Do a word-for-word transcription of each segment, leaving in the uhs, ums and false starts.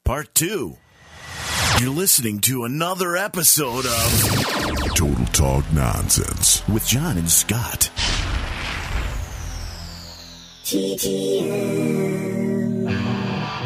Part two. You're listening to another episode of Total Talk Nonsense with John and Scott. T T N.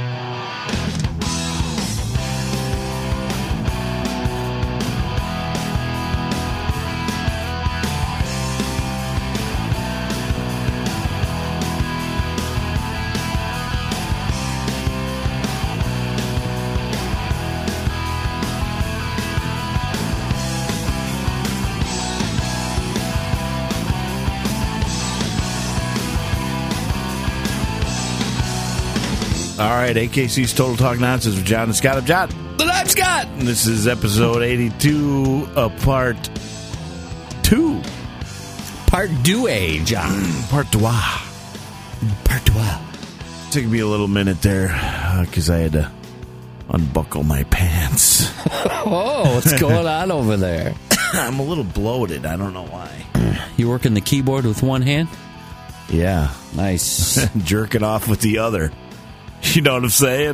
All right, A K C's Total Talk Nonsense with John and Scott. I'm John. And I'm Scott. And this is episode eighty-two, uh, part two. Part deux, John. Part deux. Part deux. Took me a little minute there because uh, I had to unbuckle my pants. Oh, what's going on over there? I'm a little bloated. I don't know why. You working the keyboard with one hand? Yeah. Nice. Jerking off with the other. You know what I'm saying?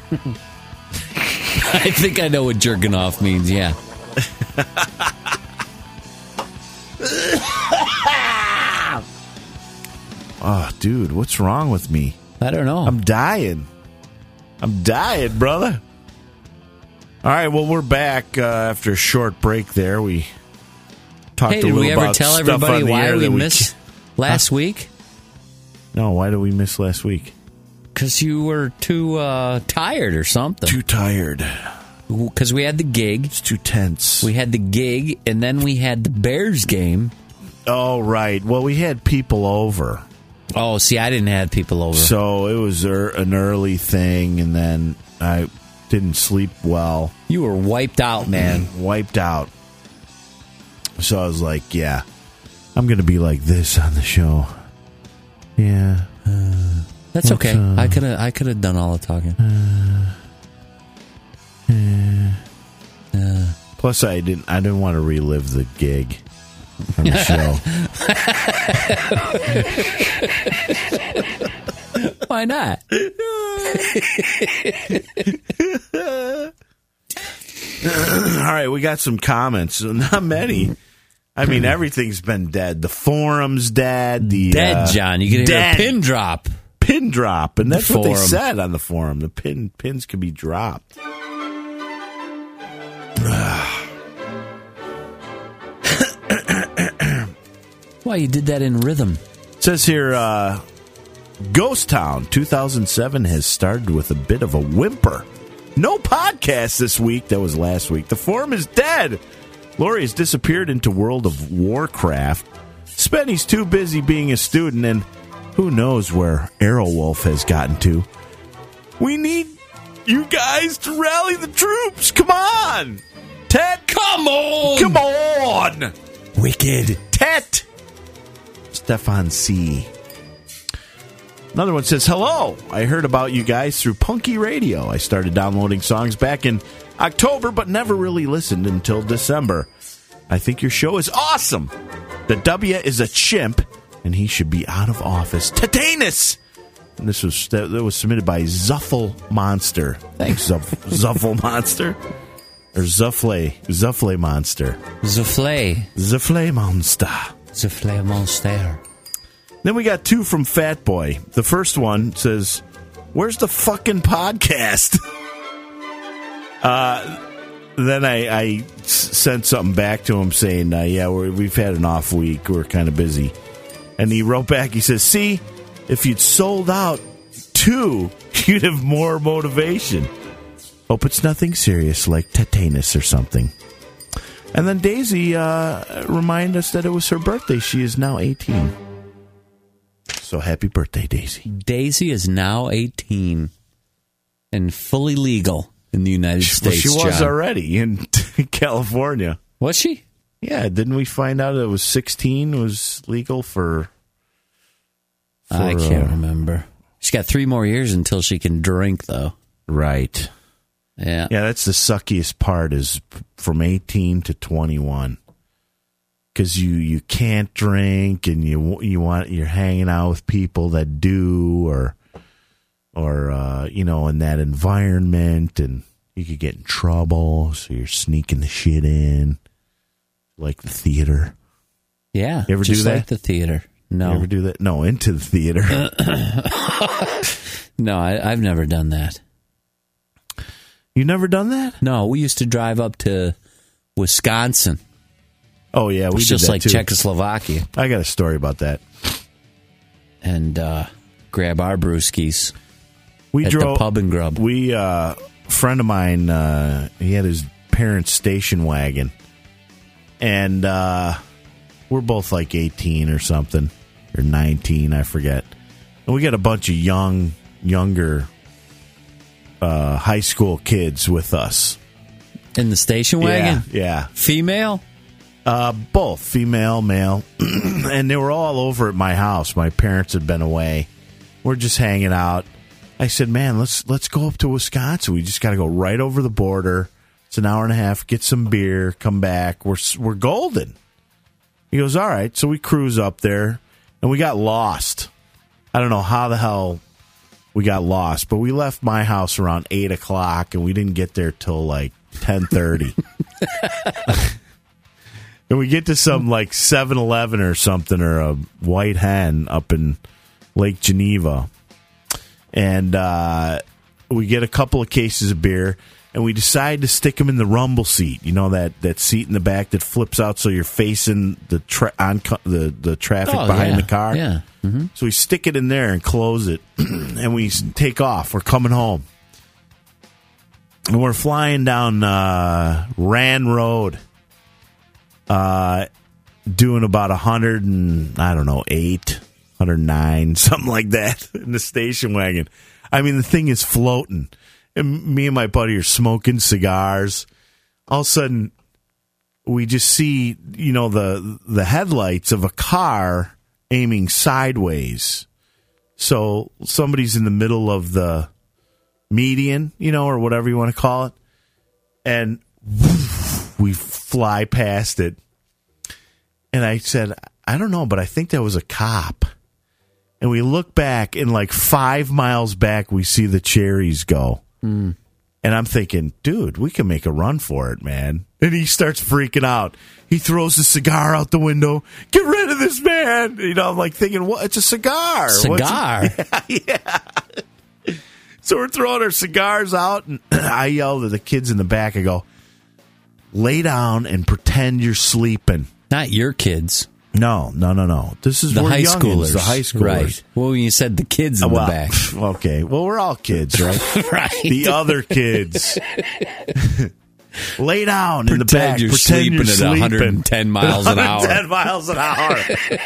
I think I know what jerking off means, yeah. Oh, dude, what's wrong with me? I don't know. I'm dying. I'm dying, brother. All right, well, we're back uh, after a short break there. We talked hey, a little did we ever about tell stuff everybody on the why air we that missed we... last huh? week? No, why did we miss last week? Because you were too uh, tired or something. Too tired. Because we had the gig. It's too tense. We had the gig, and then we had the Bears game. Oh, right. Well, we had people over. Oh, see, I didn't have people over. So it was er- an early thing, and then I didn't sleep well. You were wiped out, man. Wiped out. So I was like, yeah, I'm going to be like this on the show. Yeah. Uh, That's okay. uh, I could have I could have done all the talking. Uh, uh, Uh, Plus, I didn't. I didn't want to relive the gig on the show. Why not? All right, we got some comments. Not many. I mean, everything's been dead. The forum's dead. The Dead, uh, John. You can hear dead. a pin drop. Pin drop, and that's The what they forum. said on the forum. The pin pins could be dropped. Why, you did that in rhythm. It says here, uh, Ghost Town two thousand seven has started with a bit of a whimper. No podcast this week. That was last week. The forum is dead. Lori has disappeared into World of Warcraft. Spenny's too busy being a student, and who knows where Arrowwolf has gotten to. We need you guys to rally the troops. Come on. Tet. Come on. Come on. Wicked. Tet. Stefan C. Another one says, hello, I heard about you guys through Punky Radio. I started downloading songs back in October, but never really listened until December. I think your show is awesome. The W is a chimp, and he should be out of office. Tetanus! And this was that, that was submitted by Zuffle Monster. Thanks, Zuff, Zuffle Monster. Or Zuffle. Zuffle Monster. Zuffle. Zuffle Monster. Zuffle Monster. Then we got two from Fat Boy. The first one says, where's the fucking podcast? uh, then I, I sent something back to him saying, uh, yeah, we're, we've had an off week. We're kind of busy. And he wrote back, he says, see, if you'd sold out two, you'd have more motivation. Hope it's nothing serious like tetanus or something. And then Daisy uh, reminded us that it was her birthday. She is now eighteen. So happy birthday, Daisy. Daisy is now eighteen and fully legal in the United States. Well, she was John. already in California. Was she? Yeah, didn't we find out it was sixteen was legal for... for I can't uh, remember. She's got three more years until she can drink, though. Right. Yeah. Yeah, that's the suckiest part is from eighteen to twenty-one. Because you, you can't drink and you you want you're hanging out with people that do, or or uh, you know, in that environment, and you could get in trouble, so you're sneaking the shit in, like the theater. Yeah, you ever just do that? Like the theater. No, you ever do that? No, into the theater. No, I, I've never done that. You never done that? No, we used to drive up to Wisconsin. Oh yeah, we it's did just that like too. Czechoslovakia. I got a story about that. And uh, grab our brewskis We at drove the pub and grub. We uh, a friend of mine, uh, he had his parents' station wagon, and uh, we're both like eighteen or something, or nineteen, I forget. And we got a bunch of young, younger uh, high school kids with us. In the station wagon? Yeah, yeah. Female? Uh, both, female, male. And they were all over at my house. My parents had been away. We're just hanging out. I said, man, let's let's go up to Wisconsin. We just got to go right over the border. It's an hour and a half. Get some beer. Come back. We're we're golden. He goes, all right. So we cruise up there, and we got lost. I don't know how the hell we got lost, but we left my house around eight o'clock, and we didn't get there till like ten thirty. And we get to some like seven eleven or something, or a White Hen up in Lake Geneva. And uh, we get a couple of cases of beer, and we decide to stick them in the rumble seat. You know, that, that seat in the back that flips out so you're facing the tra- on co- the, the traffic Oh, behind yeah. the car? Yeah. Mm-hmm. So we stick it in there and close it, and we take off. We're coming home. And we're flying down uh, Rand Road. Uh, doing about a hundred and I don't know eight, hundred nine, something like that in the station wagon. I mean, the thing is floating, and me and my buddy are smoking cigars. All of a sudden, we just see, you know, the the headlights of a car aiming sideways. So somebody's in the middle of the median, you know, or whatever you want to call it, and we fly past it. And I said, I don't know, but I think that was a cop. And we look back, and like five miles back, we see the Cherries go. Mm. And I'm thinking, dude, we can make a run for it, man. And he starts freaking out. He throws the cigar out the window. Get rid of this man. You know, I'm like thinking, what? It's a cigar. Cigar? Yeah, yeah. So we're throwing our cigars out, and I yell to the kids in the back. I go, lay down and pretend you're sleeping. Not your kids. No, no, no, no. This is The we're high youngins, schoolers. The high schoolers. Right. Well, when you said the kids in well, the back. Okay. Well, we're all kids, right? Right. The other kids. Lay down in the Pretend back. you're Pretend sleeping you're at sleeping. one hundred ten miles an hour. one hundred ten miles an hour.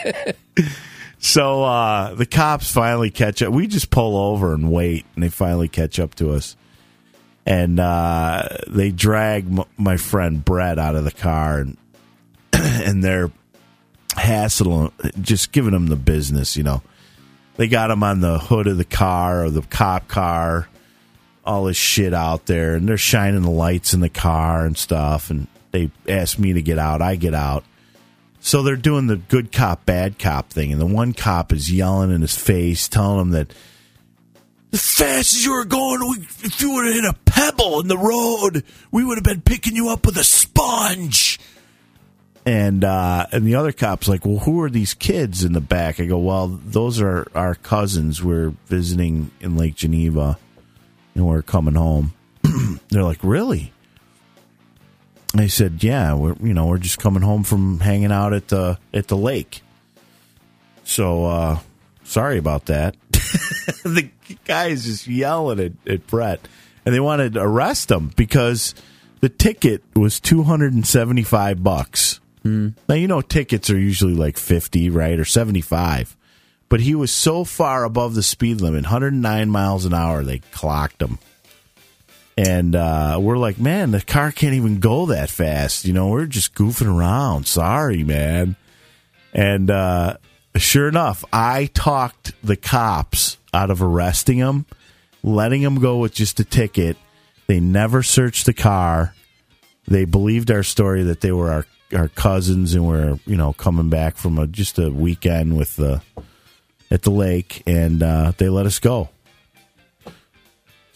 So uh, the cops finally catch up. We just pull over and wait, and they finally catch up to us. And uh, they drag m- my friend Brett out of the car, and and they're hassling, just giving him the business, you know. They got him on the hood of the car, or the cop car, all this shit out there, and they're shining the lights in the car and stuff, and they ask me to get out. I get out. So they're doing the good cop, bad cop thing, and the one cop is yelling in his face, telling him that as fast as you were going, we, if you would have hit a pebble in the road, we would have been picking you up with a sponge. And uh, and the other cop's like, well, who are these kids in the back? I go, well, those are our cousins. We're visiting in Lake Geneva, and we're coming home. They're like, really? I said, yeah, we're you know we're just coming home from hanging out at the at the lake. So uh, sorry about that. The guy is just yelling at, at Brett, and they wanted to arrest him because the ticket was two hundred and seventy five bucks. Mm. Now you know tickets are usually like fifty, right, or seventy five, but he was so far above the speed limit, one hundred nine miles an hour. They clocked him. And uh, we're like, man, the car can't even go that fast. You know, we're just goofing around. Sorry, man. And uh, sure enough, I talked the cops out of arresting him, letting him go with just a ticket. They never searched the car. They believed our story that they were our, our cousins and were, you know, coming back from a, just a weekend with the at the lake, and uh, they let us go.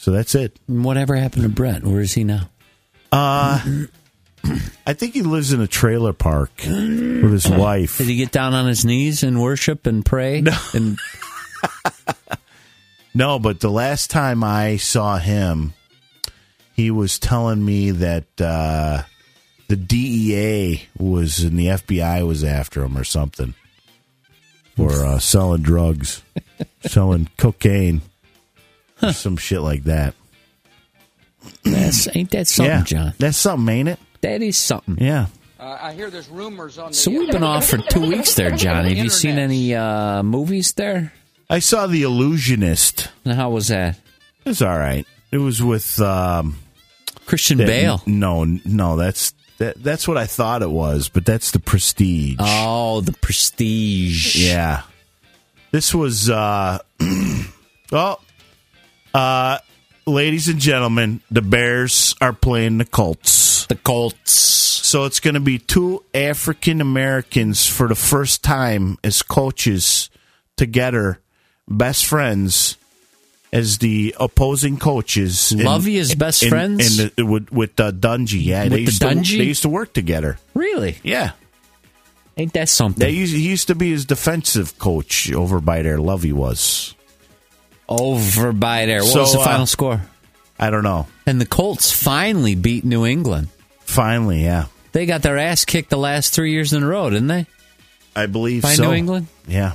So that's it. Whatever happened to Brett? Where is he now? Uh, I think he lives in a trailer park with his wife. Did he get down on his knees and worship and pray? No. And No, but the last time I saw him, he was telling me that uh, the D E A was, and the F B I was after him or something for uh, selling drugs, selling cocaine, or some shit like that. that's, ain't that something, yeah, John? that's something, ain't it? That is something. Yeah. Uh, I hear there's rumors on the So we've been off for two weeks there, John. Have you seen any uh, movies there? I saw The Illusionist. And how was that? It was all right. It was with um, Christian that- Bale. No, no, that's that, that's what I thought it was, but that's The Prestige. Oh, The Prestige. Yeah. This was, uh, well, uh, ladies and gentlemen, the Bears are playing the Colts. The Colts. So it's going to be two African Americans for the first time as coaches together, best friends, as the opposing coaches. in- Lovey is best in- friends? in the, with with uh, Dungy. Yeah, With they the used Dungy? To, they used to work together. Really? Yeah. Ain't that something? They used, he used to be his defensive coach over by there. Lovey was. Over by there. What So, was the uh, final score? I don't know. And the Colts finally beat New England. Finally, yeah. They got their ass kicked the last three years in a row, didn't they? I believe By so. New England? Yeah.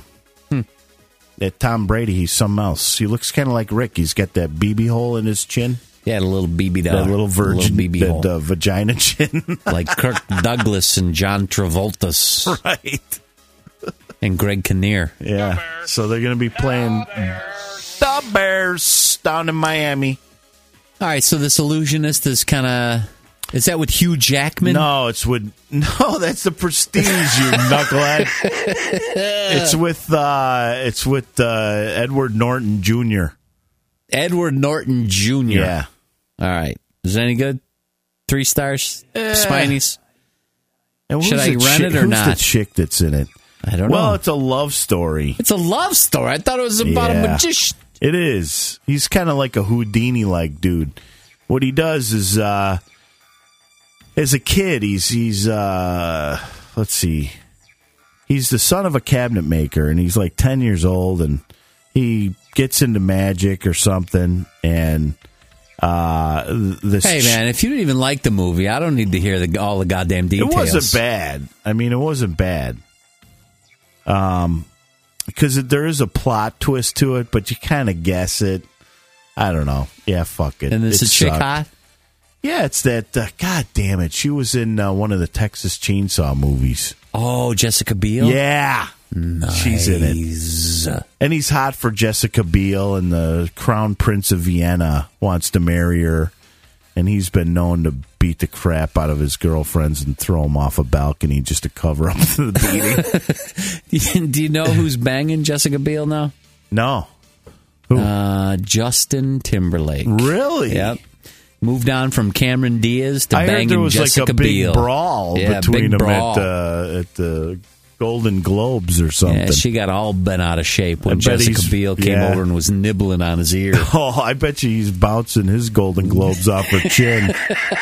That Tom Brady, he's something else. He looks kind of like Rick. He's got that B B hole in his chin. Yeah, a little B B dog. That little virgin, little B B that hole. uh, vagina chin. Like Kirk Douglas and John Travolta's Right. and Greg Kinnear. Yeah. So they're going to be playing the Bears down in Miami. All right, so this illusionist is kind of... Is that with Hugh Jackman? No, it's with... No, that's The Prestige, you knucklehead. It's with, uh, it's with uh, Edward Norton Junior Edward Norton Junior Yeah. All right. Is it any good? Three stars? Eh. Spinies? And who's Should I the rent chick- it or who's not? the chick that's in it? I don't Well, know. it's a love story. It's a love story. I thought it was about a Yeah. magician. It is. He's kind of like a Houdini-like dude. What he does is, uh, as a kid, he's he's uh, let's see, he's the son of a cabinet maker, and he's like ten years old, and he gets into magic or something, and uh, this. Hey, man, if you didn't even like the movie, I don't need to hear the, all the goddamn It details. wasn't bad. I mean, it wasn't bad. Um, because there is a plot twist to it, but you kind of guess it. I don't know. Yeah, fuck it. And is It the chick sucked. hot? Yeah, it's that. Uh, God damn it! She was in uh, one of the Texas Chainsaw movies. Oh, Jessica Biel? Yeah, she's in it. Nice. And he's hot for Jessica Biel, and the Crown Prince of Vienna wants to marry her. And he's been known to beat the crap out of his girlfriends and throw them off a balcony just to cover up the beating. Do you know who's banging Jessica Biel now? No, Uh, Justin Timberlake. really? Yep. Moved on from Cameron Diaz to I banging heard there was Jessica like a big Biel. brawl Yeah, between big them brawl. at uh, at the Golden Globes or something. Yeah, she got all bent out of shape when I bet Jessica he's- Biel came yeah. over and was nibbling on his ear. Oh, I bet you he's bouncing his Golden Globes off her chin.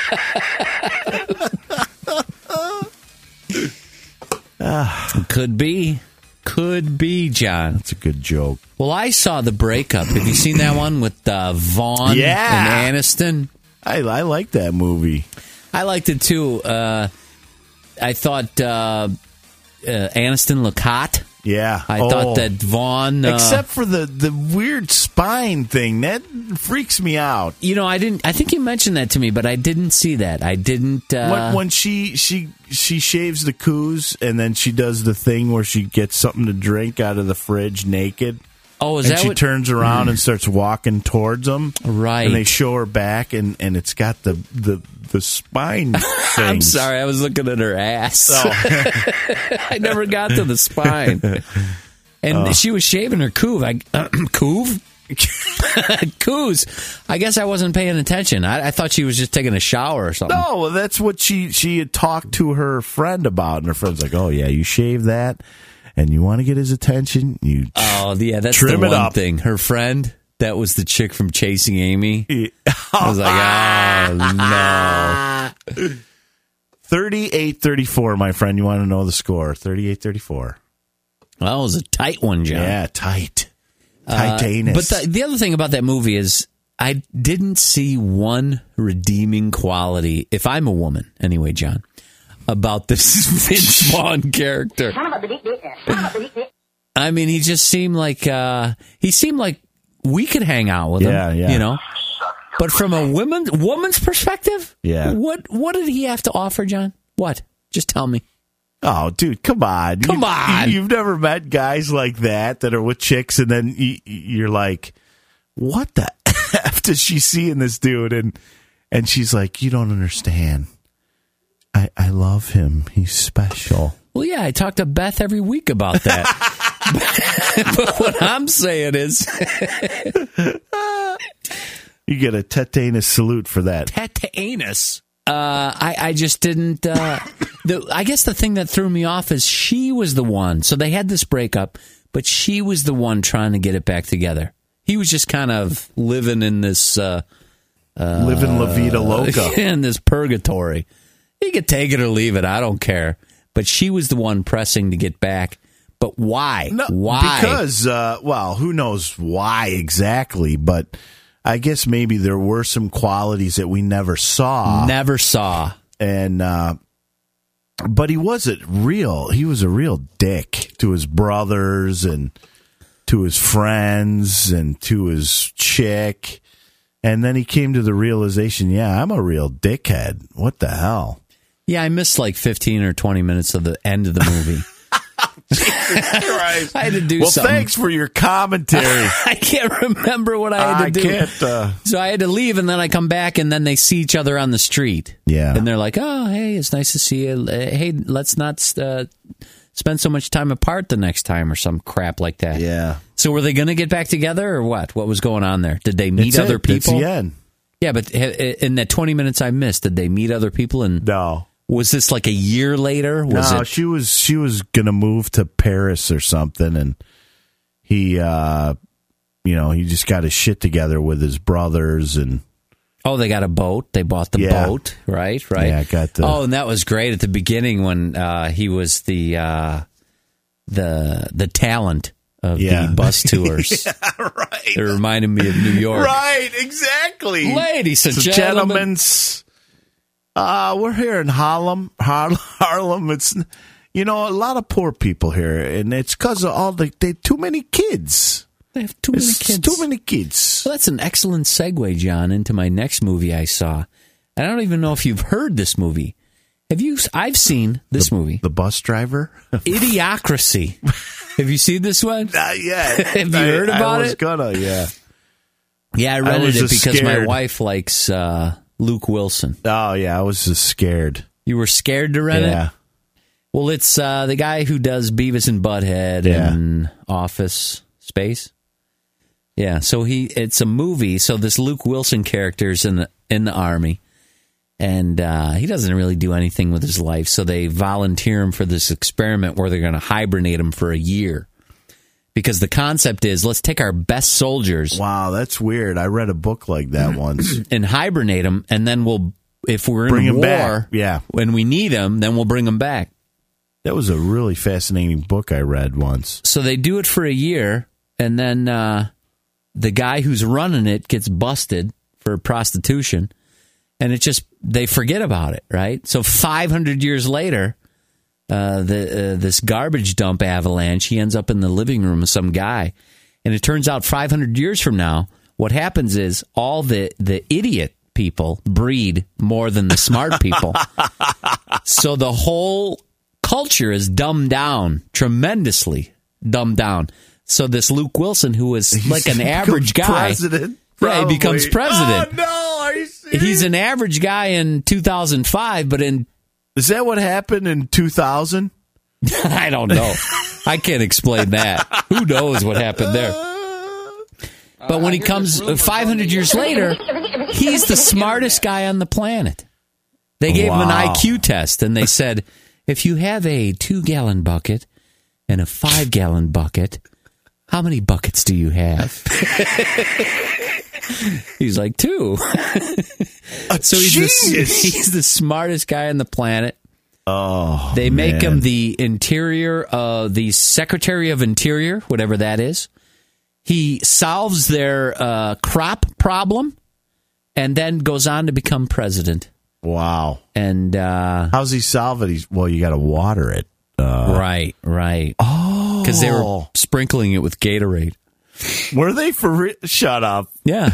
Could be. Could be, John. That's a good joke. Well, I saw The Breakup. Have you seen that one with uh, Vaughn Yeah. and Aniston? I I like that movie. I liked it, too. Uh, I thought uh, uh, Aniston looked hot. Yeah. I Oh. thought that Vaughn... Uh, Except for the, the weird spine thing. That freaks me out. You know, I didn't. I think you mentioned that to me, but I didn't see that. I didn't. Uh, when, when she, she she shaves the coos and then she does the thing where she gets something to drink out of the fridge naked. oh, is and that she what? turns around and starts walking towards them. Right. And they show her back, and, and it's got the, the, the spine things. I'm sorry, I was looking at her ass. Oh. I never got to the spine. And Oh. she was shaving her coov. I uh, coov. Coos. I guess I wasn't paying attention. I, I thought she was just taking a shower or something. No, well, that's what she she had talked to her friend about, and her friend's like, "Oh yeah, you shave that, and you want to get his attention, you Oh, yeah, that's Trim the it one up. thing. Her friend. that was the chick from Chasing Amy. I was like, oh, no. thirty-eight thirty-four, my friend. You want to know the score? thirty-eight thirty-four. Well, it was a tight one, John. Yeah, tight. Tight anus. Uh, but the, the other thing about that movie is I didn't see one redeeming quality, if I'm a woman, anyway, John, about this Vince Vaughn character. I mean, he just seemed like uh, he seemed like we could hang out with him. Yeah, yeah. You know. But from a woman woman's perspective, yeah. What what did he have to offer, John? What? Just tell me. Oh, dude, come on. Come you, on. You've never met guys like that that are with chicks, and then you, you're like, what the F does she see in this dude? And and she's like, you don't understand. I, I love him. He's special. Well, yeah, I talk to Beth every week about that. But what I'm saying is... You get a tetanus salute for that. Tetanus? Uh, I, I just didn't... Uh, the, I guess the thing that threw me off is she was the one. So they had this breakup, but she was the one trying to get it back together. He was just kind of living in this... Uh, uh, living La Vida Loca. In this purgatory. You could take it or leave it. I don't care. But she was the one pressing to get back. But why? No, why? Because, uh, well, who knows why exactly, but I guess maybe there were some qualities that we never saw. Never saw. And, uh, but he wasn't real. He was a real dick to his brothers and to his friends and to his chick. And then he came to the realization, yeah, I'm a real dickhead. What the hell? Yeah, I missed like fifteen or twenty minutes of the end of the movie. I had to do well, something. Thanks for your commentary. I can't remember what I had to I do. Can't, uh... So I had to leave, and then I come back, and then they see each other on the street. Yeah. And they're like, oh, hey, it's nice to see you. Hey, let's not uh, spend so much time apart the next time or some crap like that. Yeah. So were they going to get back together or what? What was going on there? Did they meet That's other it. people? That's the end. Yeah, but in that twenty minutes I missed, did they meet other people? And no. Was this like a year later? Was no, it? she was she was gonna move to Paris or something, and he, uh, you know, he just got his shit together with his brothers, and oh, they got a boat. They bought the yeah. boat, right? Right. Yeah, got the. Oh, and that was great at the beginning when uh, he was the uh, the the talent of yeah. the bus tours. Yeah, right. It reminded me of New York. Right, exactly. Ladies and so gentlemen. gentlemen's. Uh, we're here in Harlem. Har- Harlem. It's, you know, a lot of poor people here, and it's because of all the they too many kids. They have too many it's kids. Too many kids. Well, that's an excellent segue, John, into my next movie I saw. And I don't even know if you've heard this movie. Have you? I've seen this the, movie. The Bus Driver? Idiocracy. Have you seen this one? Not yet. Have you I, heard about I was it? gonna, yeah. Yeah, I I rented was it just because my scared. wife likes uh, Luke Wilson. Oh, yeah, I was just scared. You were scared to rent yeah. it? Well, it's uh, the guy who does Beavis and Butthead Yeah. and Office Space. Yeah, so he it's a movie. So this Luke Wilson character's in the in the army, and uh, he doesn't really do anything with his life. So they volunteer him for this experiment where they're going to hibernate him for a year. Because the concept is, let's take our best soldiers. Wow, that's weird. I read a book like that once. And hibernate them, and then we'll, if we're in Bring a 'em war, back. Yeah. when we need them, then we'll bring them back. That was a really fascinating book I read once. So they do it for a year, and then uh, the guy who's running it gets busted for prostitution, and it just, they forget about it, right? So five hundred years later, uh, the uh, this garbage dump avalanche, he ends up in the living room of some guy, and it turns out five hundred years from now, what happens is all the, the idiot people breed more than the smart people. So the whole culture is dumbed down, tremendously dumbed down. So this Luke Wilson, who is like an average guy, president, yeah, he becomes president. Oh, no, are you serious? He's an average guy in two thousand five, but in Is that what happened in two thousand? I don't know. I can't explain that. Who knows what happened there? But when he comes five hundred years later, he's the smartest guy on the planet. They gave him an Wow. I Q test, and they said, if you have a two-gallon bucket and a five-gallon bucket, how many buckets do you have? He's like, two. So he's the, he's the smartest guy on the planet. Oh, They make man. him the interior, uh, the Secretary of Interior, whatever that is. He solves their uh, crop problem and then goes on to become president. Wow. And uh, How's he solve it? He's, well, you got to water it. Uh, right, right. oh. Because they were sprinkling it with Gatorade. Were they for re- Shut up. Yeah.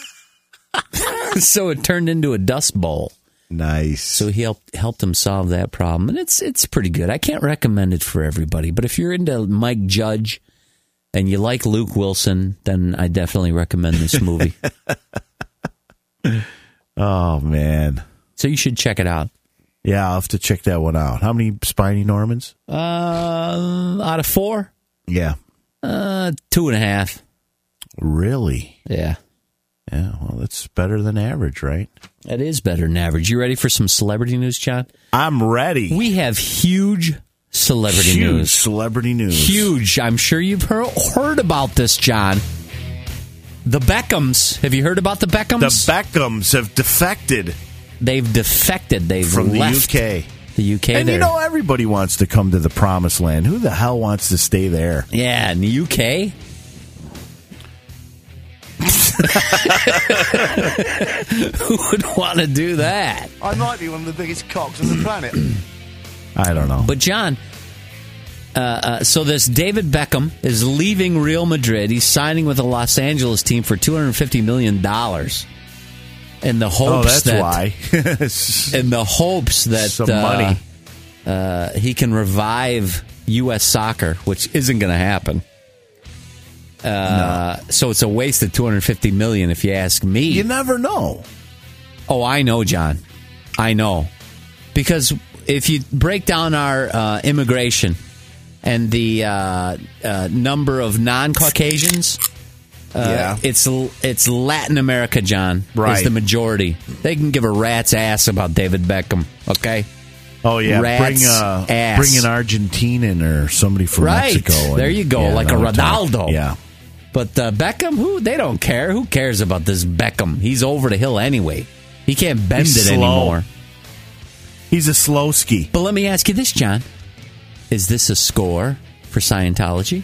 So it turned into a dust bowl. Nice. So he helped helped him solve that problem, and it's it's pretty good. I can't recommend it for everybody, but if you're into Mike Judge and you like Luke Wilson, then I definitely recommend this movie. Oh, man. So you should check it out. Yeah, I'll have to check that one out. How many Spiny Normans? Uh, out of four, Yeah. uh, two and a half. Really? Yeah, Yeah, well, that's better than average, right? it is better than average. You ready for some celebrity news, John? I'm ready. We have huge celebrity Huge news. celebrity news. Huge. I'm sure you've heard, heard about this, John. The Beckhams. Have you heard about the Beckhams? The Beckhams have defected They've defected. They've from the left U K. The U K. And there. you know, everybody wants to come to the promised land. Who the hell wants to stay there? Yeah, in the U K. Who would want to do that? I might be one of the biggest cocks on the planet. I don't know. But John, uh, uh, so this David Beckham is leaving Real Madrid. He's signing with the Los Angeles team for two hundred fifty million dollars. In the oh, hopes that's that, why. in the hopes that Some uh, money. uh, he can revive U S soccer, which isn't going to happen. Uh, no. So it's a waste of two hundred fifty million dollars if you ask me. You never know. Oh, I know, John. I know. Because if you break down our uh, immigration and the uh, uh, number of non-Caucasians, uh, Yeah. it's it's Latin America, John, Right. is the majority. They can give a rat's ass about David Beckham, okay? Oh, yeah. Rat's bring, uh, ass. bring an Argentinian or somebody from Right. Mexico. There you go, like a another time. Ronaldo. Yeah. But uh, Beckham, who they don't care. Who cares about this Beckham? He's over the hill anyway. He can't bend He's it slow. anymore. He's a slow ski. But let me ask you this, John. Is this a score for Scientology?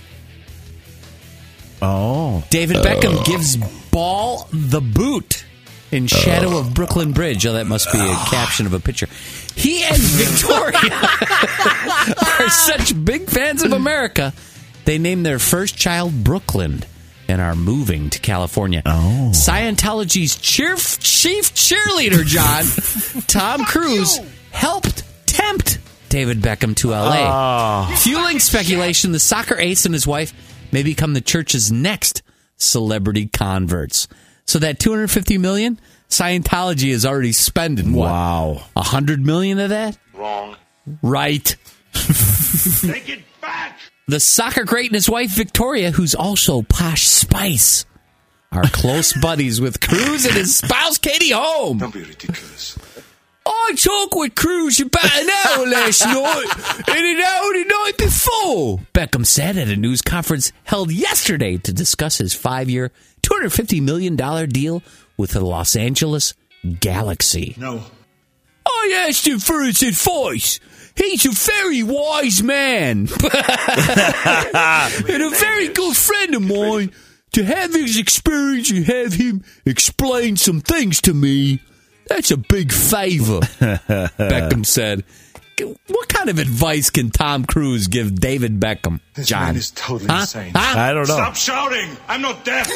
Oh. David Beckham gives Ball the boot in shadow of Brooklyn Bridge. Oh, that must be a caption of a picture. He and Victoria are such big fans of America, they named their first child Brooklyn and are moving to California. Oh. Scientology's cheer- chief cheerleader, John, Tom Cruise, helped tempt David Beckham to L A, Oh. fueling speculation the soccer ace and his wife may become the church's next celebrity converts. So that two hundred fifty million dollars, Scientology is already spending what? Wow. one hundred million dollars of that? Wrong. Right. Take it back! The soccer great and his wife Victoria, who's also Posh Spice, are close buddies with Cruz and his spouse Katie Holmes. Don't be ridiculous. I talked with Cruz about an hour last night and an hour the night before, Beckham said at a news conference held yesterday to discuss his five-year, two hundred fifty million dollars deal with the Los Angeles Galaxy. No. I asked him for his advice. He's a very wise man and a very good friend of mine. To have his experience and have him explain some things to me, that's a big favor, Beckham said. What kind of advice can Tom Cruise give David Beckham, This John? man is totally Huh? insane. Huh? I don't know. Stop shouting! I'm not deaf!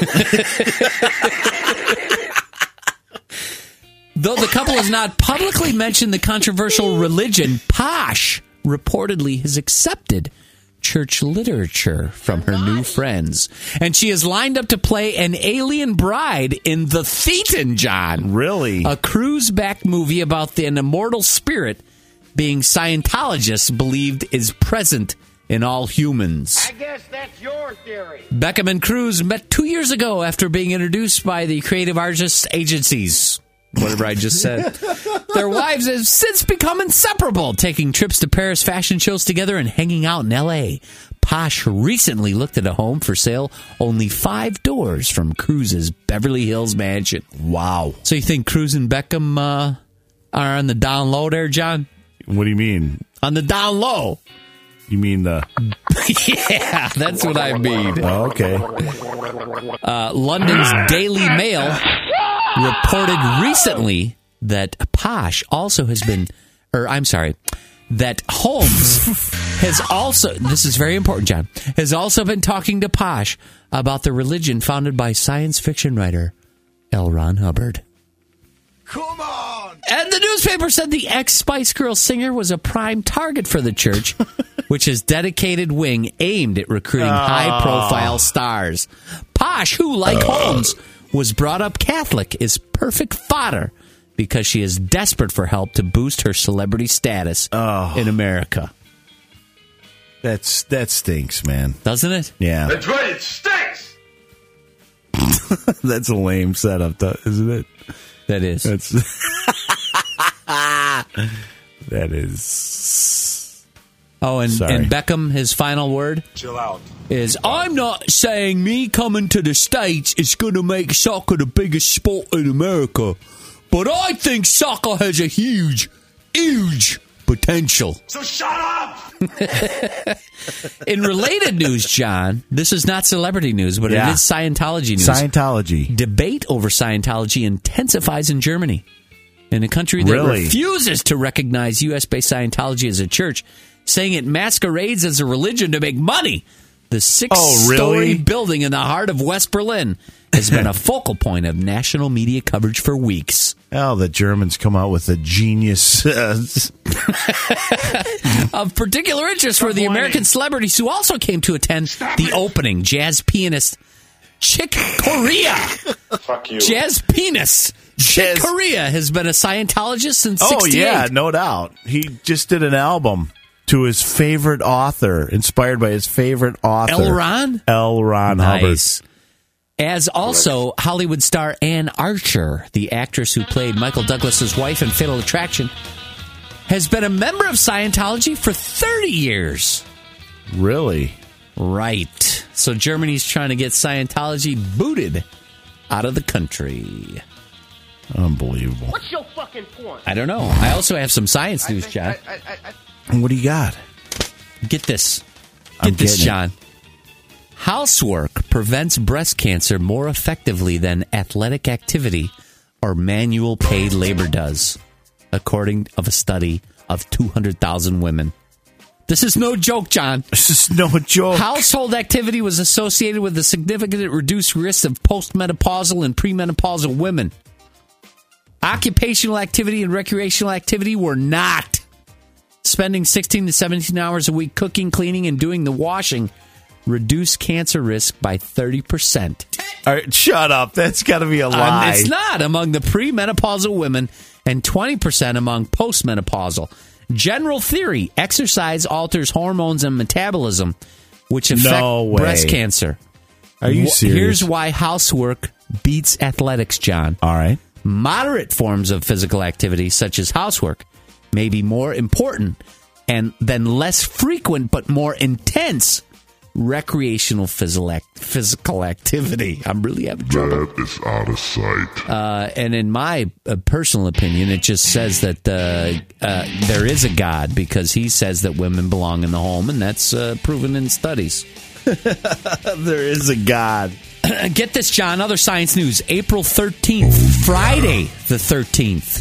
Though the couple has not publicly mentioned the controversial religion, Posh reportedly has accepted church literature from her new friends. And she is lined up to play an alien bride in The Thetan, John. Really? A cruise-back movie about the, an immortal spirit being Scientologists believed is present in all humans. I guess that's your theory. Beckham and Cruz met two years ago after being introduced by the creative artists agencies. whatever I just said. Their wives have since become inseparable, taking trips to Paris fashion shows together and hanging out in L A. Posh recently looked at a home for sale only five doors from Cruz's Beverly Hills mansion. Wow. So you think Cruz and Beckham uh, are on the down low there, John? What do you mean? On the down low. You mean the... Yeah, that's what I mean. Oh, okay. Uh, London's Daily Mail reported recently that Posh also has been, or I'm sorry, that Holmes has also, this is very important, John, has also been talking to Posh about the religion founded by science fiction writer L. Ron Hubbard. Come on! And the newspaper said the ex-Spice Girls singer was a prime target for the church, which is dedicated wing aimed at recruiting oh. high-profile stars. Posh, who, like uh. Holmes, was brought up Catholic, is perfect fodder because she is desperate for help to boost her celebrity status oh. in America. That's That stinks, man. Doesn't it? Yeah. That's right, it stinks! That's a lame setup, isn't it? That is. That's that is. Oh, and, Sorry. and Beckham, his final word Chill out. is, I'm not saying me coming to the States is going to make soccer the biggest sport in America, but I think soccer has a huge, huge potential. So shut up! In related news, John, this is not celebrity news, but yeah. it is Scientology news. Scientology. Debate over Scientology intensifies in Germany. In a country that really? refuses to recognize U S-based Scientology as a church, saying it masquerades as a religion to make money. The six-story oh, really? building in the heart of West Berlin has been a focal point of national media coverage for weeks. Oh, the Germans come out with a genius. Uh, of particular interest were the American celebrities who also came to attend the opening. Jazz pianist Chick Corea. Fuck you. Jazz pianist Chick Jazz. Corea has been a Scientologist since oh, sixty-eight. yeah, no doubt. He just did an album to his favorite author, inspired by his favorite author. L. Ron? L. Ron Nice. Hubbard. As also Hollywood star Ann Archer, the actress who played Michael Douglas's wife in Fatal Attraction, has been a member of Scientology for thirty years. Really? Right. So Germany's trying to get Scientology booted out of the country. Unbelievable. What's your fucking point? I don't know. I also have some science news, John. I, I, I, What do you got? Get this. I'm Get this, getting it. John. Housework prevents breast cancer more effectively than athletic activity or manual paid labor does, according to a study of two hundred thousand women. This is no joke, John. This is no joke. Household activity was associated with a significant reduced risk of postmenopausal and premenopausal women. Occupational activity and recreational activity were not. Spending sixteen to seventeen hours a week cooking, cleaning, and doing the washing reduced cancer risk by thirty percent. All right, shut up. That's got to be a lie. Um, it's not among the premenopausal women and twenty percent among postmenopausal. General theory, exercise alters hormones and metabolism, which affect No way. breast cancer. Are you Wh- serious? Here's why housework beats athletics, John. All right. Moderate forms of physical activity, such as housework, may be more important and than less frequent but more intense recreational physical act- physical activity. I'm really having trouble. That is out of sight. Uh, and in my uh, personal opinion, it just says that uh, uh, there is a God because he says that women belong in the home, and that's uh, proven in studies. There is a God. Get this, John. Other science news. April thirteenth, Friday the thirteenth,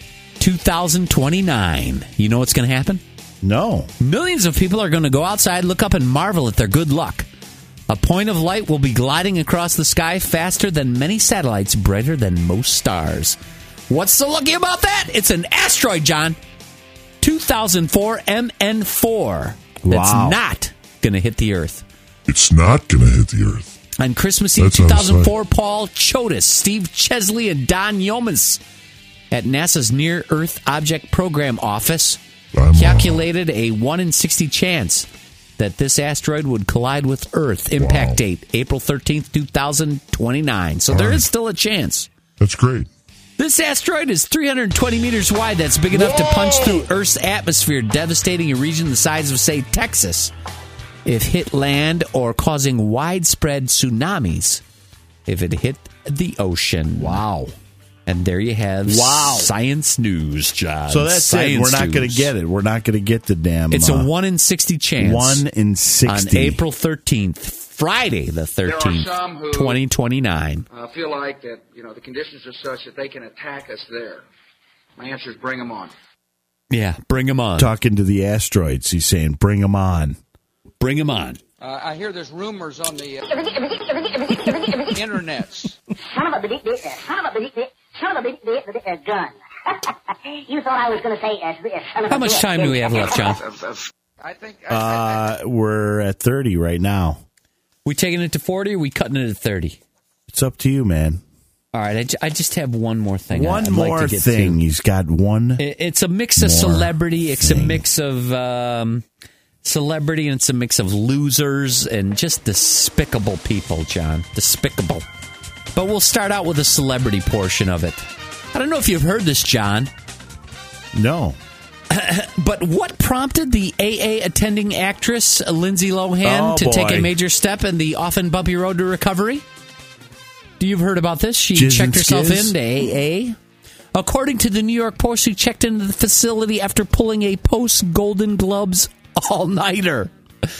twenty twenty-nine. You know what's going to happen? No. Millions of people are going to go outside, look up, and marvel at their good luck. A point of light will be gliding across the sky faster than many satellites, brighter than most stars. What's so lucky about that? It's an asteroid, John. two thousand four M N four. That's Wow. not going to hit the Earth. It's not going to hit the Earth. On Christmas Eve That's two thousand four, outside. Paul Chodas, Steve Chesley, and Don Yeomans at NASA's Near-Earth Object Program Office I'm, uh, calculated a one in sixty chance that this asteroid would collide with Earth. Impact Wow. date, April thirteenth, twenty twenty-nine. So there All right. is still a chance. That's great. This This asteroid is three hundred twenty meters wide. That's big enough to punch through Earth's atmosphere, devastating a region the size of, say, Texas, if hit land, or causing widespread tsunamis if it hit the ocean. Wow. And there you have wow. science news, John. So that's science it. We're not going to get it. We're not going to get the damn... It's uh, a one in sixty chance. one in sixty. On April thirteenth, Friday the thirteenth, twenty twenty-nine. I uh, feel like that, you know, the conditions are such that they can attack us there. My answer is bring them on. Yeah, bring them on. Talking to the asteroids, he's saying, bring them on. Bring them on. Uh, I hear there's rumors on the uh, internets. Son of a bitch, son of a bitch, son of a bitch, a gun. You thought I was going to say, uh, son of a How much time do we have left, John? I think. I, Uh, we're at thirty right now. We taking it to forty or we cutting it at thirty? It's up to you, man. All right, I, ju- I just have one more thing. One I'd more like to get thing. to. He's got one. It- It's a mix of more celebrity. It's thing. a mix of um, celebrity, and it's a mix of losers and just despicable people, John. Despicable. But we'll start out with the celebrity portion of it. I don't know if you've heard this, John. No. But what prompted the A A attending actress Lindsay Lohan Oh, to take boy. a major step in the often bumpy road to recovery? Do you've heard about this? She Jizz checked and herself skizz? into A A. According to the New York Post, she checked into the facility after pulling a post-Golden Globes all-nighter.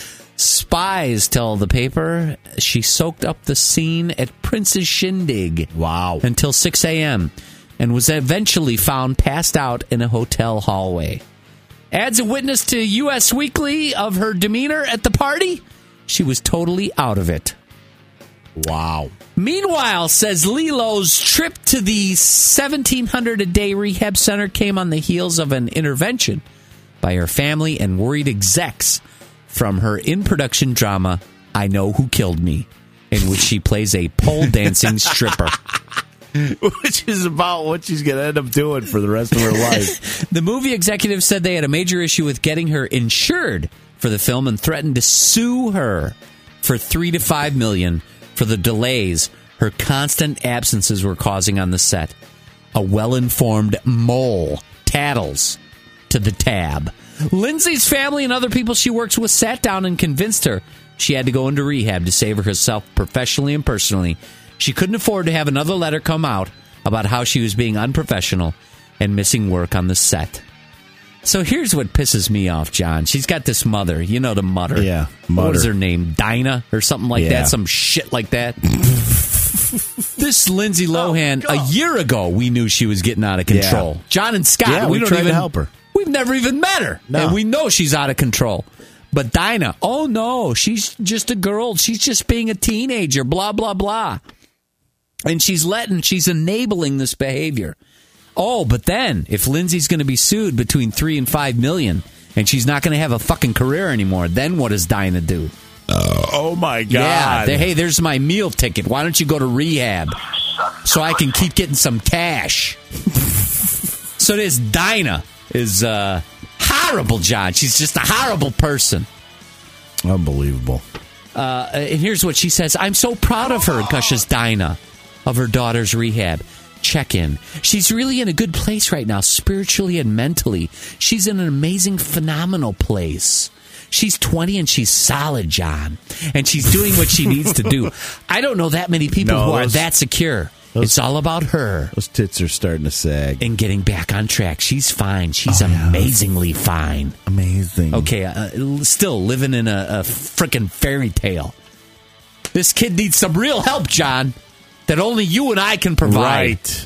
Spies tell the paper she soaked up the scene at Prince's Shindig. Wow. Until six a.m. and was eventually found passed out in a hotel hallway. Adds a witness to U S Weekly of her demeanor at the party. She was totally out of it. Wow. Meanwhile, says Lilo's trip to the seventeen hundred dollars a day rehab center came on the heels of an intervention by her family and worried execs from her in-production drama, I Know Who Killed Me, in which she plays a pole dancing stripper. Which is about what she's going to end up doing for the rest of her life. The movie executive said they had a major issue with getting her insured for the film and threatened to sue her for three to five million for the delays her constant absences were causing on the set. A well-informed mole tattles to the tab. Lindsay's family and other people she works with sat down and convinced her she had to go into rehab to save herself professionally and personally. She couldn't afford to have another letter come out about how she was being unprofessional and missing work on the set. So here's what pisses me off, John. She's got this mother. You know the mother. Yeah, What mother. is her name? Dinah or something like Yeah. that? Some shit like that. This Lindsay Lohan, a year ago, we knew she was getting out of control. Yeah. John and Scott, Yeah, we, we don't tried to even help her. We've never even met her. No. And we know she's out of control. But Dinah, oh no, she's just a girl. She's just being a teenager, blah, blah, blah. And she's letting, she's enabling this behavior. Oh, but then, if Lindsay's going to be sued between three and five million, and she's not going to have a fucking career anymore, then what does Dinah do? Uh, oh, my God. Yeah, they, hey, there's my meal ticket. Why don't you go to rehab so I can keep getting some cash? So this Dinah is uh, horrible, John. She's just a horrible person. Unbelievable. Uh, and here's what she says. I'm so proud of her, gushes Dinah, of her daughter's rehab. Check-in. She's really in a good place right now, spiritually and mentally. She's in an amazing, phenomenal place. She's twenty and she's solid, John. And she's doing what she needs to do. I don't know that many people No, who are those- that secure. It's all about her. Those tits are starting to sag. And getting back on track. She's fine. She's Oh, yeah. amazingly fine. Amazing. Okay, uh, still living in a, a frickin' fairy tale. This kid needs some real help, John, that only you and I can provide. Right.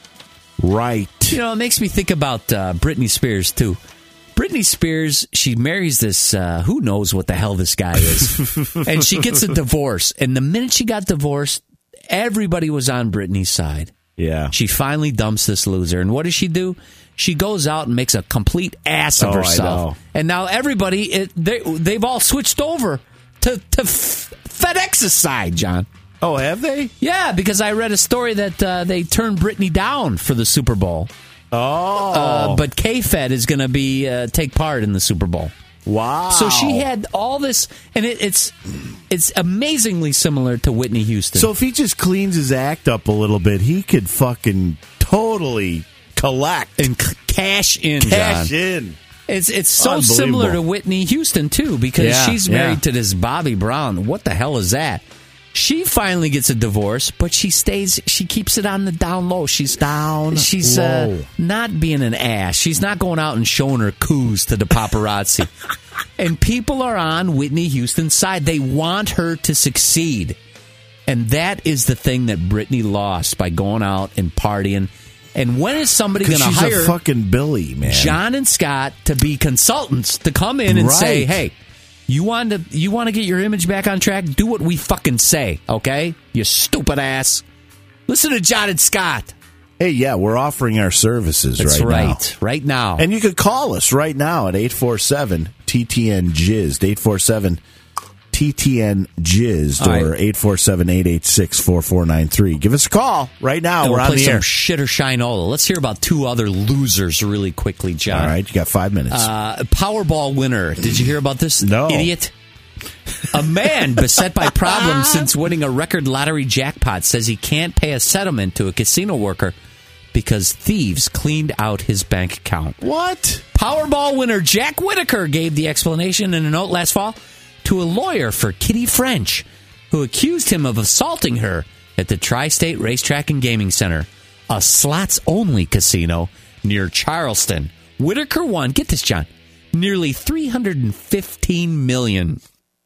Right. You know, it makes me think about uh, Britney Spears, too. Britney Spears, she marries this, uh, who knows what the hell this guy is. And she gets a divorce. And the minute she got divorced, everybody was on Britney's side. Yeah. She finally dumps this loser. And what does she do? She goes out and makes a complete ass of Oh, I herself. know. And now everybody, it, they, they've all switched over to, to F- FedEx's side, John. Oh, have they? Yeah, because I read a story that uh, they turned Britney down for the Super Bowl. Oh. Uh, but K-Fed is going to be uh, take part in the Super Bowl. Wow. So she had all this, and it, it's it's amazingly similar to Whitney Houston. So if he just cleans his act up a little bit, he could fucking totally collect and c- cash in, cash John. in. It's it's so similar to Whitney Houston too, because Yeah, she's married yeah. to this Bobby Brown. What the hell is that? She finally gets a divorce, but she stays. She keeps it on the down low. She's Down She's low. Uh, not being an ass. She's not going out and showing her coups to the paparazzi. And people are on Whitney Houston's side. They want her to succeed, and that is the thing that Britney lost by going out and partying. And when is somebody going to she's hire a fucking Billy, man? John and Scott to be consultants to come in and Right. say, "Hey, you want to you want to get your image back on track? Do what we fucking say, okay? You stupid ass. Listen to John and Scott." Hey, yeah, we're offering our services That's right, right, right now. now. And you could call us right now at eight four seven T T N Jizzed, eight four seven T T N Jizzed, All right. or eight four seven, eight eight six, four four nine three. Give us a call right now. And We're we'll on play the some air. shit or shinola. Let's hear about two other losers really quickly, John. All right, you got five minutes. Uh, Powerball winner. Did you hear about this? No. Idiot. A man beset by problems since winning a record lottery jackpot says he can't pay a settlement to a casino worker because thieves cleaned out his bank account. What? Powerball winner Jack Whitaker gave the explanation in a note last fall to a lawyer for Kitty French, who accused him of assaulting her at the Tri-State Racetrack and Gaming Center, a slots-only casino near Charleston. Whitaker won, get this, John, nearly three hundred fifteen million dollars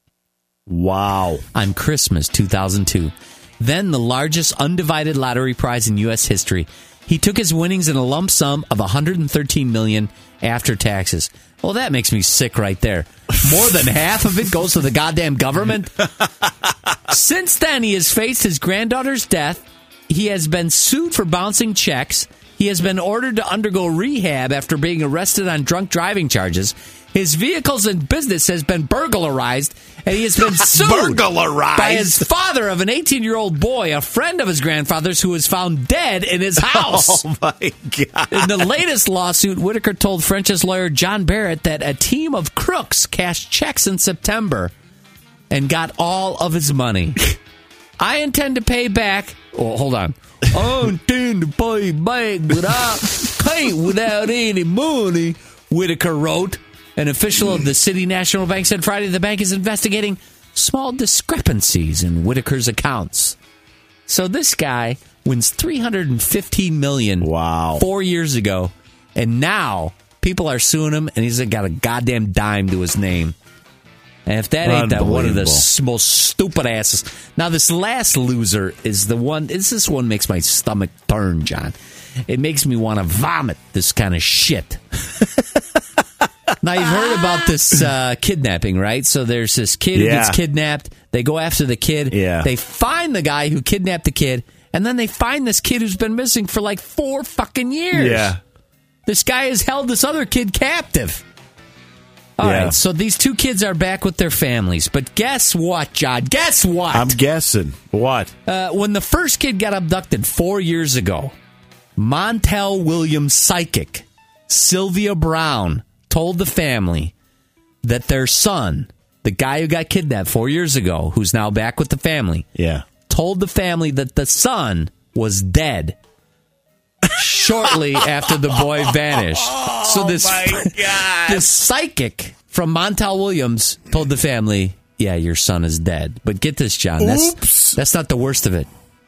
Wow. on Christmas two thousand two. Then the largest undivided lottery prize in U S history. He took his winnings in a lump sum of one hundred thirteen million dollars after taxes. Well, that makes me sick right there. More than half of it goes to the goddamn government. Since then, he has faced his granddaughter's death. He has been sued for bouncing checks. He has been ordered to undergo rehab after being arrested on drunk driving charges. His vehicles and business has been burglarized, and he has been sued Burglarized? by his father of an eighteen-year-old boy, a friend of his grandfather's, who was found dead in his house. Oh, my God. In the latest lawsuit, Whitaker told French's lawyer John Barrett that a team of crooks cashed checks in September and got all of his money. I intend to pay back. Oh, hold on. I intend to pay back, but I can't without any money, Whitaker wrote. An official of the City National Bank said Friday the bank is investigating small discrepancies in Whitaker's accounts. So this guy wins three hundred fifteen million dollars Wow. four years ago, and now people are suing him, and he's got a goddamn dime to his name. And if that ain't that one of the Unbelievable. s- most stupid asses. Now, this last loser is the one, is this one makes my stomach turn, John. It makes me want to vomit this kind of shit. Now, you've heard about this uh, kidnapping, right? So there's this kid who Yeah. gets kidnapped. They go after the kid. Yeah. They find the guy who kidnapped the kid, and then they find this kid who's been missing for like four fucking years. Yeah. This guy has held this other kid captive. All right, Yeah. so these two kids are back with their families. But guess what, John? Guess what? I'm guessing. What? Uh, when the first kid got abducted four years ago, Montel Williams' psychic, Sylvia Brown, told the family that their son, the guy who got kidnapped four years ago, who's now back with the family, Yeah. told the family that the son was dead shortly after the boy vanished. So this, this psychic from Montel Williams told the family, yeah, your son is dead. But get this, John. That's, Oops. that's not the worst of it.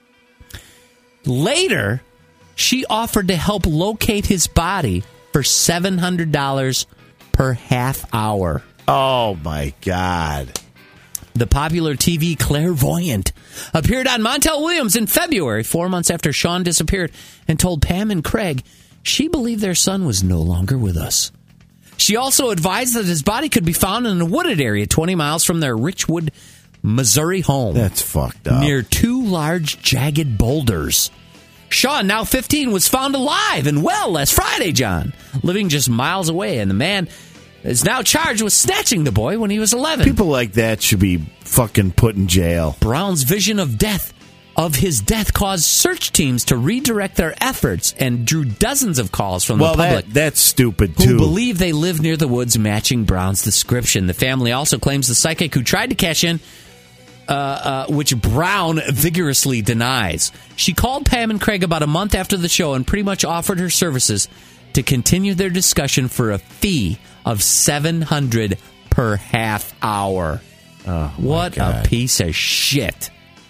Later, she offered to help locate his body for seven hundred dollars per half hour. Oh, my God. The popular T V clairvoyant appeared on Montel Williams in February, four months after Sean disappeared, and told Pam and Craig she believed their son was no longer with us. She also advised that his body could be found in a wooded area twenty miles from their Richwood, Missouri home. That's fucked up. Near two large, jagged boulders. Sean, now fifteen, was found alive and well last Friday, John, living just miles away, and the man is now charged with snatching the boy when he was eleven. People like that should be fucking put in jail. Brown's vision of death of his death caused search teams to redirect their efforts and drew dozens of calls from well, the public. That, that's stupid, who too. believe they live near the woods matching Brown's description. The family also claims the psychic who tried to cash in, uh, uh, which Brown vigorously denies. She called Pam and Craig about a month after the show and pretty much offered her services to continue their discussion for a fee of seven hundred dollars per half hour. Oh, what a piece of shit.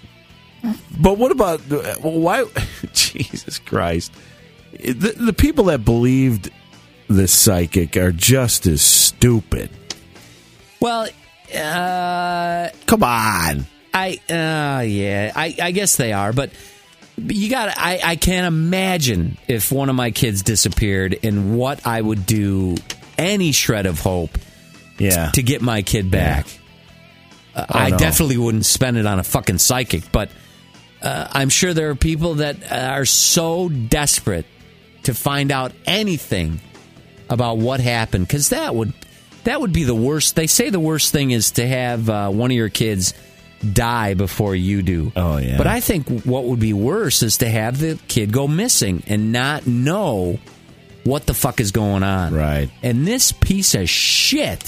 But what about, why, Jesus Christ. The, the people that believed the psychic are just as stupid. Well, uh... Come on. I, uh, yeah, I, I guess they are, but you got I, I can't imagine if one of my kids disappeared and what I would do, any shred of hope yeah. to get my kid back. Yeah. Uh, I no. definitely wouldn't spend it on a fucking psychic, but uh, I'm sure there are people that are so desperate to find out anything about what happened, because that would that would be the worst. They say the worst thing is to have uh, one of your kids die before you do. Oh, yeah. But I think what would be worse is to have the kid go missing and not know what the fuck is going on. Right. And this piece of shit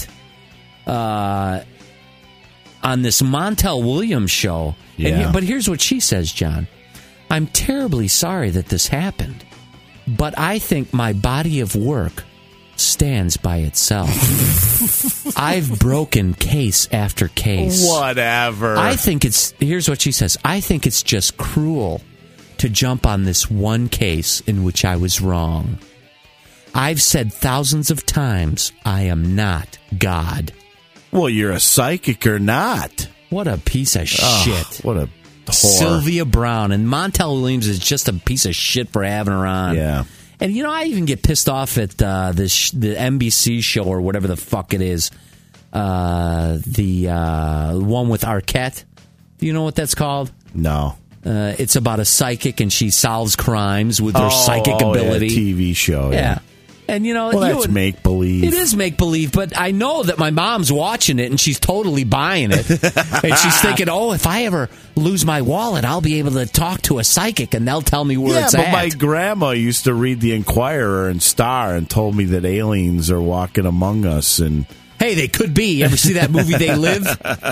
uh, on this Montel Williams show. Yeah. And, but here's what she says, John. I'm terribly sorry that this happened, but I think my body of work stands by itself. I've broken case after case. Whatever. I think it's, here's what she says, I think it's just cruel to jump on this one case in which I was wrong. I've said thousands of times, I am not God. Well, you're a psychic or not. What a piece of Oh, shit. what a whore. Sylvia Brown. And Montel Williams is just a piece of shit for having her on. Yeah. And, you know, I even get pissed off at uh, this, the N B C show or whatever the fuck it is. Uh, the uh, one with Arquette. Do you know what that's called? No. Uh, it's about a psychic and she solves crimes with her oh, psychic oh, ability. Yeah, T V show. Yeah. Yeah. And, you know, well, you that's would, make-believe. It is make-believe, but I know that my mom's watching it and she's totally buying it. And she's thinking, oh, if I ever lose my wallet, I'll be able to talk to a psychic and they'll tell me where yeah, it's but at. my grandma used to read the Inquirer and Star and told me that aliens are walking among us. And hey, they could be. You ever see that movie, They Live?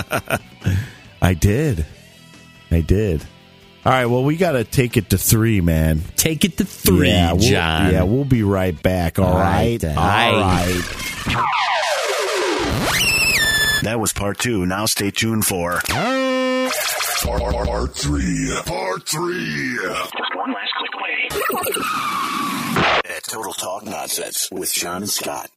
I did. I did. All right, well, we got to take it to three, man. Take it to three, yeah, we'll, John. Yeah, we'll be right back, all, All right? right. All right. That was part two. Now stay tuned for... Part, part three. Part three. Just one last click away. At Total Talk Nonsense with Sean and Scott.